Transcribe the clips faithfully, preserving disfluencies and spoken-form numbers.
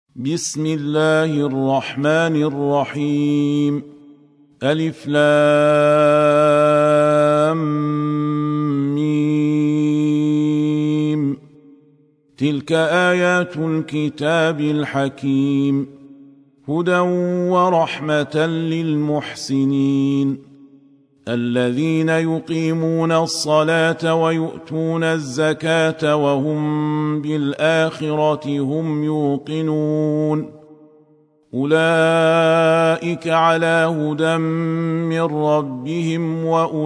بسم الله الرحمن الرحيم. ألف لام ميم. تلك آيات الكتاب الحكيم، هدى ورحمة للمحسنين الذين يقيمون الصلاة ويؤتون الزكاة وهم بالآخرة هم يوقنون. أولئك على هدى من ربهم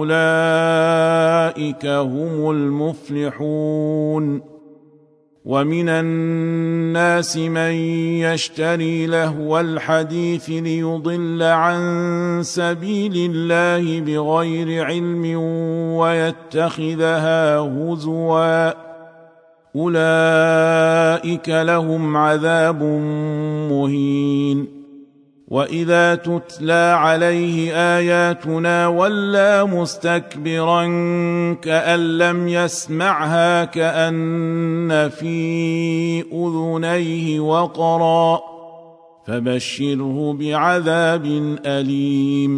وأولئك هم المفلحون. ومن الناس من يشتري لهو الحديث ليضل عن سبيل الله بغير علم ويتخذها هزوا، أولئك لهم عذاب مهين. وإذا تتلى عليه آياتنا ولى مستكبرا كأن لم يسمعها كأن في أذنيه وقرا، فبشره بعذاب أليم.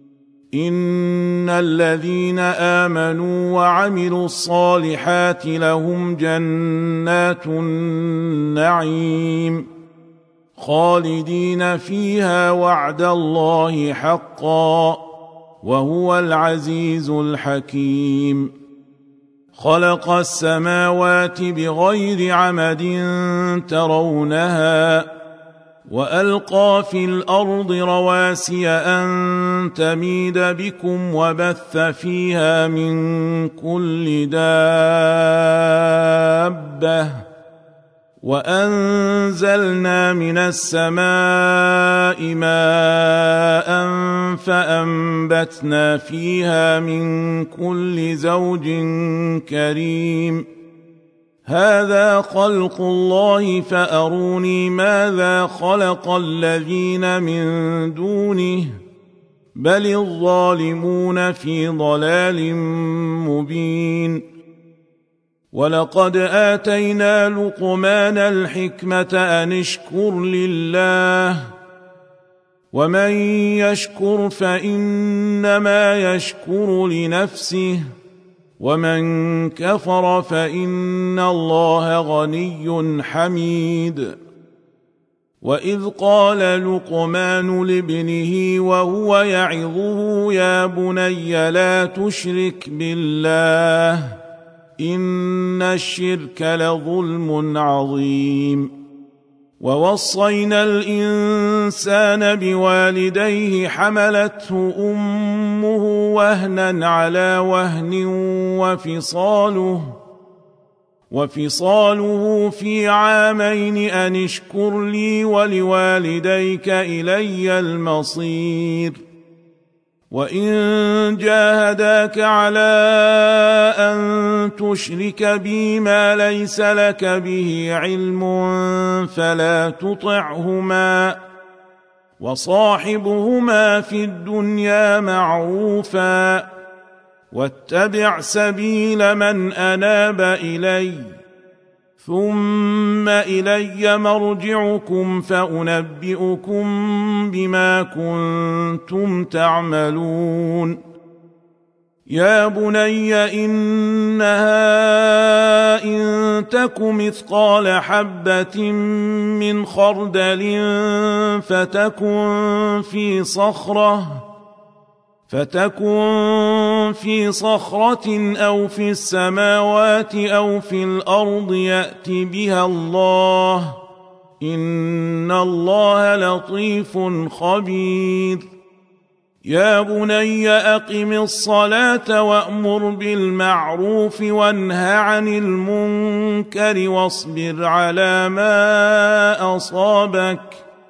إن الذين آمنوا وعملوا الصالحات لهم جنات النعيم خالدين فيها وعد الله حقا، وهو العزيز الحكيم. خلق السماوات بغير عمد ترونها، وألقى في الأرض رواسي أن تميد بكم وبث فيها من كل دابة، وأنزلنا من السماء ماء فأنبتنا فيها من كل زوج كريم. هذا خلق الله فأروني ماذا خلق الذين من دونه، بل الظالمون في ضلال مبين. ولقد آتينا لقمان الحكمة أن اشكر لله، ومن يشكر فإنما يشكر لنفسه، ومن كفر فإن الله غني حميد. وإذ قال لقمان لابنه وهو يعظه يا بني لا تشرك بالله إن الشرك لظلم عظيم. ووصينا الإنسان بوالديه حملته أمه وهنا على وهن وفصاله وفصاله في عامين أن اشكر لي ولوالديك إلي المصير. وإن جاهداك على أن تشرك بي ما ليس لك به علم فلا تطعهما، وصاحبهما في الدنيا معروفا، واتبع سبيل من أناب إلي، ثم إلي مرجعكم فأنبئكم بما كنتم تعملون. يا بني إنها إن تك مثقال حبة من خردل فتكن في صخرة فتكن في صخرة أو في السماوات أو في الأرض يأت بها الله، إن الله لطيف خبير. يا بني أقم الصلاة وأمر بالمعروف وانه عن المنكر واصبر على ما أصابك،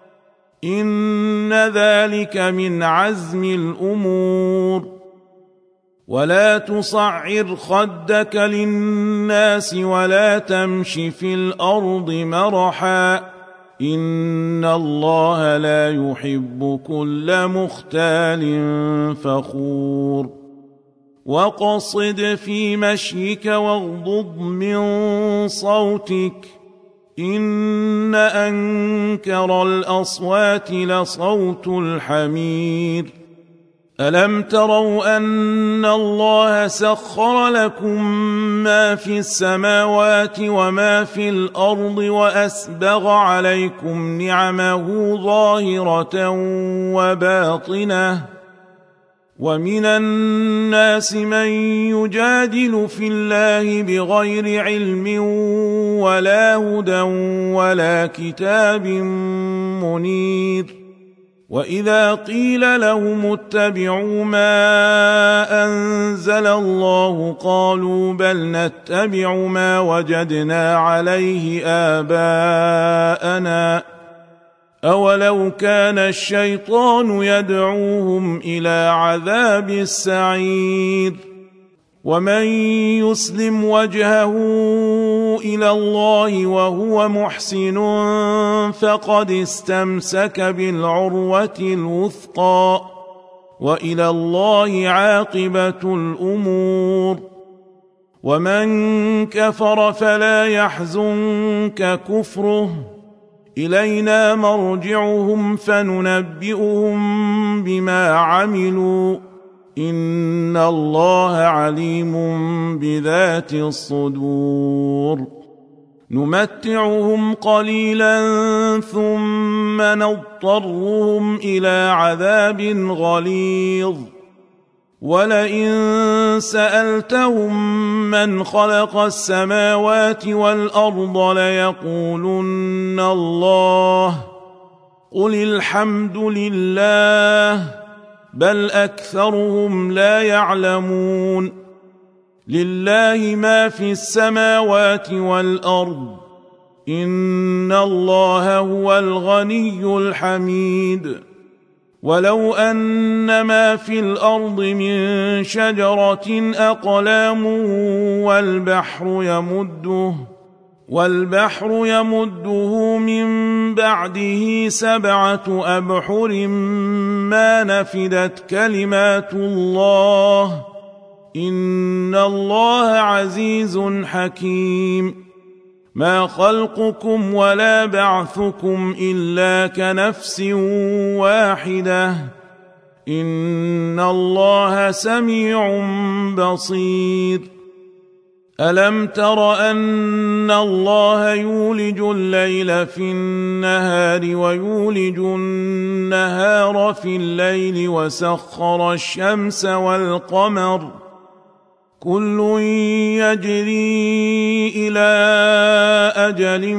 إن ذلك من عزم الأمور. ولا تصعر خدك للناس ولا تمش في الأرض مرحا، إن الله لا يحب كل مختال فخور. وقصد في مشيك واغضض من صوتك، إن أنكر الأصوات لصوت الحمير ألم تروا أن الله سخر لكم ما في السماوات وما في الأرض وأسبغ عليكم نعمه ظاهرة وباطنة ومن الناس من يجادل في الله بغير علم ولا هدى ولا كتاب منير وإذا قيل لهم اتبعوا ما أنزل الله قالوا بل نتبع ما وجدنا عليه آباءنا أولو كان الشيطان يدعوهم إلى عذاب السعير ومن يسلم وجهه إلى الله وهو محسن فقد استمسك بالعروة الوثقى وإلى الله عاقبة الأمور ومن كفر فلا يحزنك كفره إلينا مرجعهم فننبئهم بما عملوا إن الله عليم بذات الصدور نمتعهم قليلا ثم نضطرهم إلى عذاب غليظ ولئن سألتهم من خلق السماوات والأرض ليقولن الله قل الحمد لله بل أكثرهم لا يعلمون لله ما في السماوات والأرض إن الله هو الغني الحميد ولو أن ما في الأرض من شجرة أقلام والبحر يمده والبحر يمده من بعده سبعة أبحر ما نفدت كلمات الله إن الله عزيز حكيم ما خلقكم ولا بعثكم إلا كنفس واحدة إن الله سميع بصير ألم تر أن الله يولج الليل في النهار ويولج النهار في الليل وسخر الشمس والقمر كل يجري إلى أجل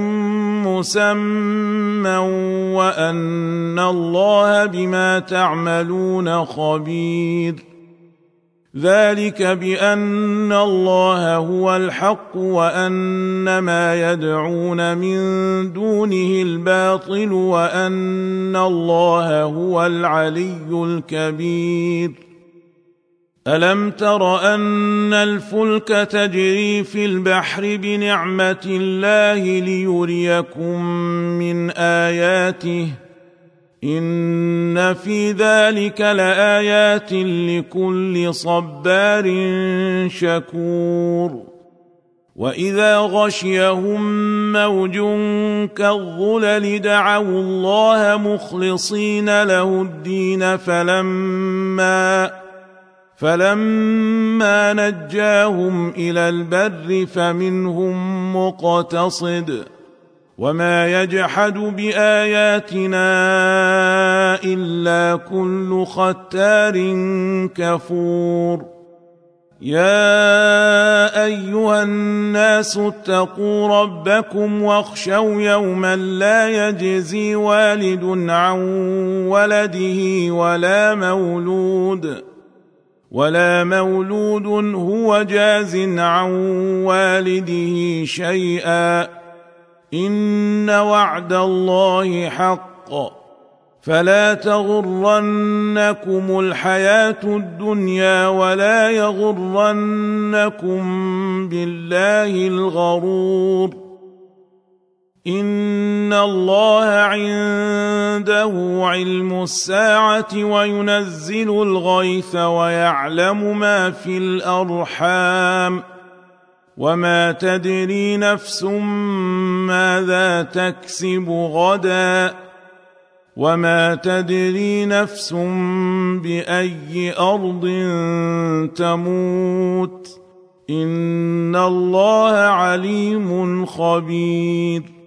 مسمى وأن الله بما تعملون خبير ذلك بأن الله هو الحق وأن ما يدعون من دونه الباطل وأن الله هو العلي الكبير ألم تر أن الفلك تجري في البحر بنعمة الله ليريكم من آياته إن في ذلك لآيات لكل صبار شكور وإذا غشيهم موج كالظلل دعوا الله مخلصين له الدين فلما فلما نجاهم إلى البر فمنهم مقتصد وما يجحد بآياتنا إلا كل ختار كفور يا أيها الناس اتقوا ربكم واخشوا يوما لا يجزي والد عن ولده ولا مولود ولا مولود هو جاز عن والده شيئا إن وعد الله حق فلا تغرنكم الحياة الدنيا ولا يغرنكم بالله الغرور إن الله عنده علم الساعة وينزل الغيث ويعلم ما في الأرحام وما تدري نفس ماذا تكسب غدا وما تدري نفس بأي أرض تموت إن الله عليم خبير